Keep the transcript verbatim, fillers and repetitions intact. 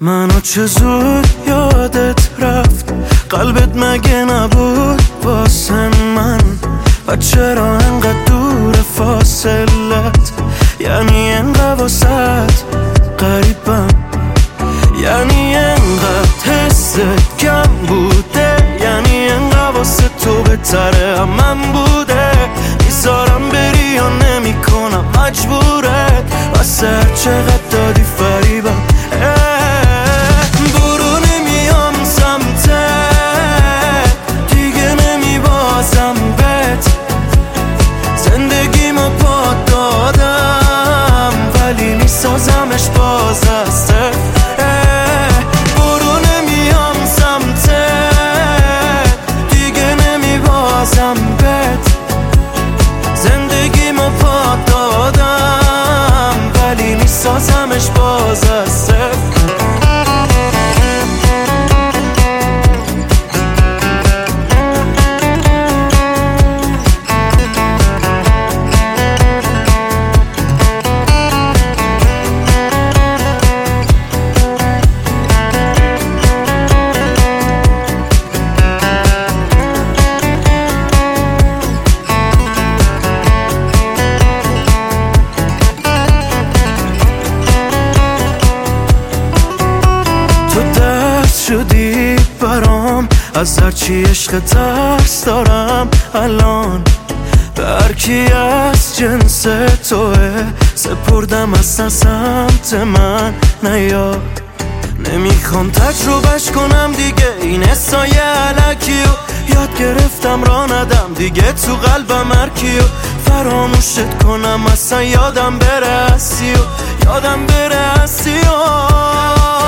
منو چه زود یادت رفت، قلبت مگه نبود واسه من؟ و چرا انقدر دور فاصلت؟ یعنی انقدر واسط قریبم، یعنی انقدر حست کم بوده، یعنی انقدر واسه تو بهتره هم من بوده. میذارم بری یا نمی کنم مجبورت، واسه هر چقدر دادی فریبم. برو نمیام سمتت، دیگه نمی بازم بهت، زندگیمو پا دادم ولی میسازمش باز از صفر. برو نمیام سمتت، دیگه نمی بازم بهت، زندگیمو پا دادم ولی میسازمش باز از صفر. شدی برام، از هرچی عشق ترس دارم الان. به هرکی از جنس توه سپردم اصلا سمت من نیا. نمیخوام تجربهش کنم دیگه این حسای علکی و یاد گرفتم را ندم دیگه تو قلبم هرکی و فراموشت کنم اصلا یادم بره هستی و یادم بره هستی و